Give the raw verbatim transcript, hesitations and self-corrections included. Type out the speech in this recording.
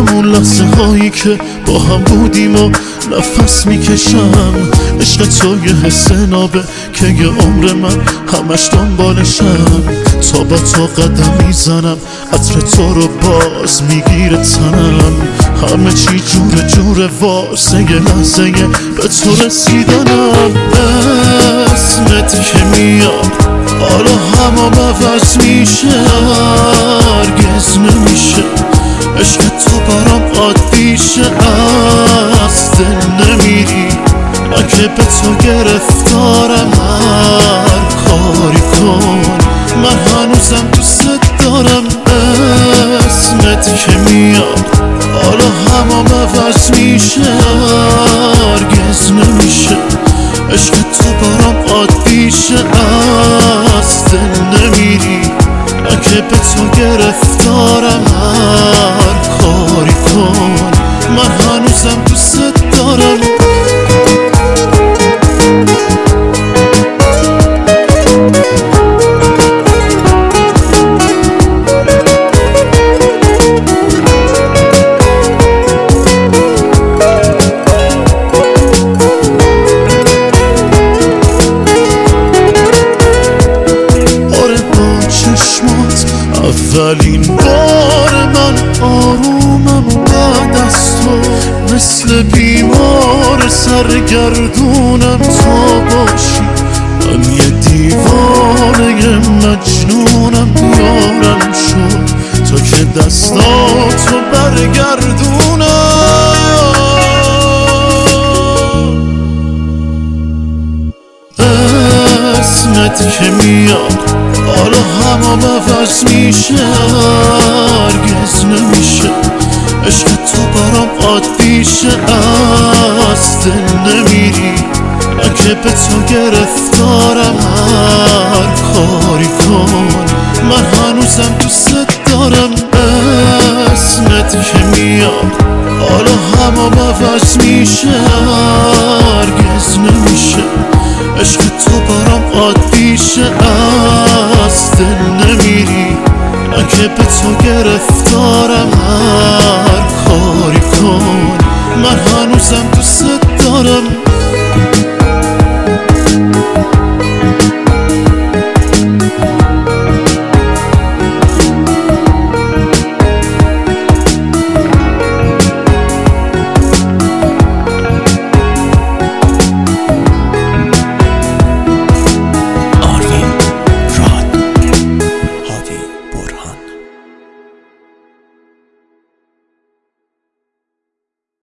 همون لحظه هایی که با هم بودیم و نفس میکشم. عشق تو یه حس نابه که یه عمر من همش دنبالشم. تا با تو قدم میزنم عطر تو رو باز میگیره تنم. همه چی جور جور واسه یه لحظه به تو رسیدنم. اسمت که میاد حالا همام عوض میشه، هرگز نمیشه عشق تو برام عادیشه. از دل نمیری من که به تو گرفتارم. هر کاری کن من هنوزم دوست دارم. اسمت که میاد حالا همام عوض میشه، هرگز نمیشه عشق تو برام عادیشه. از دل نمیری من که به تو گرفتارم. هر کاری کن من هنوزم دوست دارم. اولین بار من آرومم بعد از تو، مثل بیمار سرگردونم تا باشی. من یه دیوانه مجنونم یارم شد تا که دستاتو برگردونم. اسمت که میاد حالا همام عوض میشه، هرگز نمیشه عشق تو برام عادیشه. از دل نمیری من که به تو گرفتارم. هر کاری کن من هنوزم دوست دارم. اسمت که میاد حالا همام عوض میشه، هرگز نمیشه عشق تو برام عادیشه. از دل نمیری من که به تو گرفتارم. هر کاری کن من هنوزم دوست دارم.